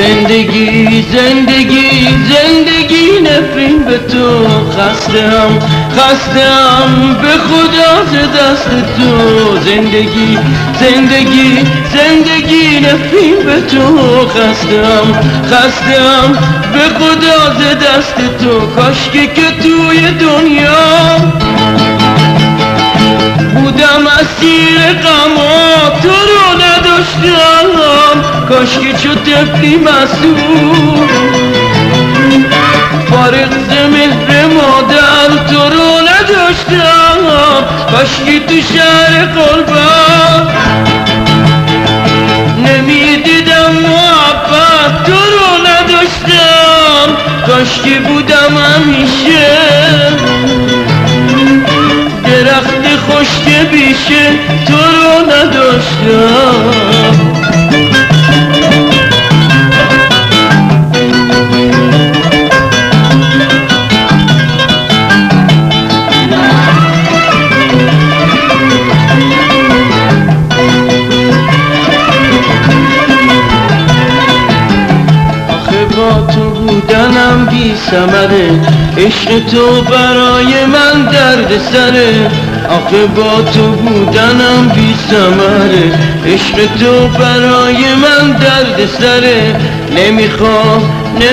زندگی زندگی زندگی نفرین به تو خستم به خدا ز دست تو زندگی زندگی زندگی نفرین به تو خستم به خدا ز دست تو کاشکی که توی دنیا بودم اسیر غما تو رو نداشتم کاشکی چو طفلی معصوم فارغ ز مهر مادر تو رو نداشتم کاشکی تو شهر قربت نمیدیدم محبت تو رو نداشتم کاشکی بودم همیشه درخت خشک بیشه تو رو نداشتم بودنم بی ثمره عشق تو برای من درد سره آخه با تو بودنم بی ثمره عشق تو برای من درد سره نمیخوام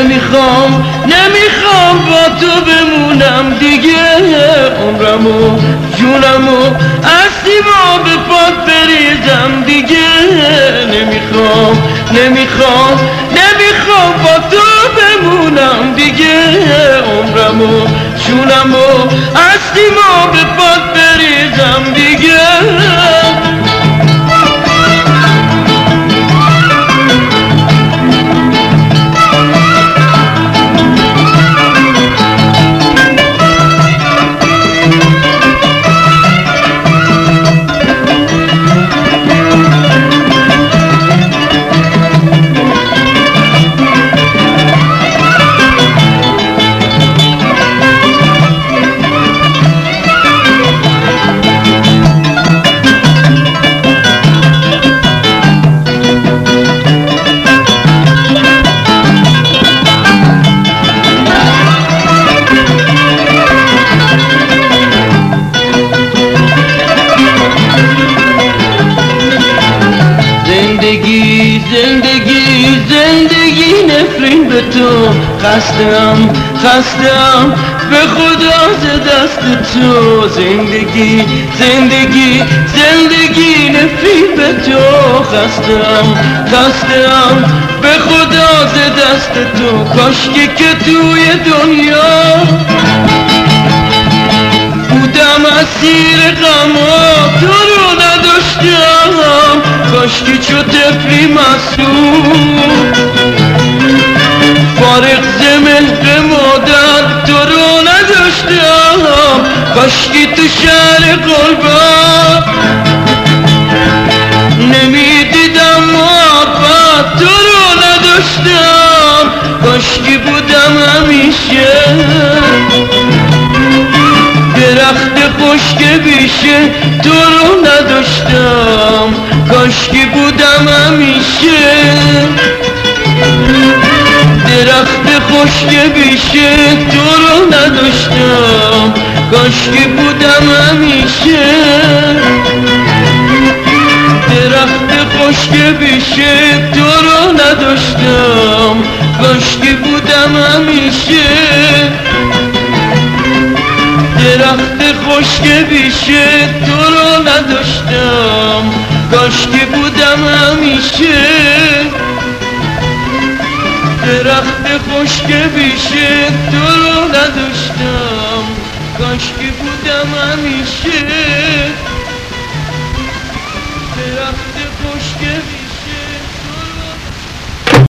با تو بمونم دیگه عمرمو جونمو از سیما به پات بریزم دیگه نمیخوام با تو بمونم دیگه عمرمو جونمو از سیما به پات بریزم دیگه زندگی نفرین به تو خستم به خدا ز دست تو زندگی نفرین به تو خستم به خدا ز دست تو کاشکی که توی دنیا بودم اسیر غما تو رو نداشتم کاشکی چو طفلی معصوم فارغ ز مهر مادر تو رو نداشتم کاشکی تو شهر قربت نمیدیدم محبت تو رو نداشتم کاشکی بودم همیشه درخت خشک بیشه تو رو نداشتم کاشکی بودم همیشه درخت خشک بیشه تو رو نداشتم کاشکی بودم همیشه درخت خشک بیشه تو رو نداشتم کاشکی بودم همیشه درخت خشک بیشه تو رو نداشتم کاشکی بودم همیشه درخت خشک بیشه تو رو نداشتم کاشکی بودم همیشه درخت خشک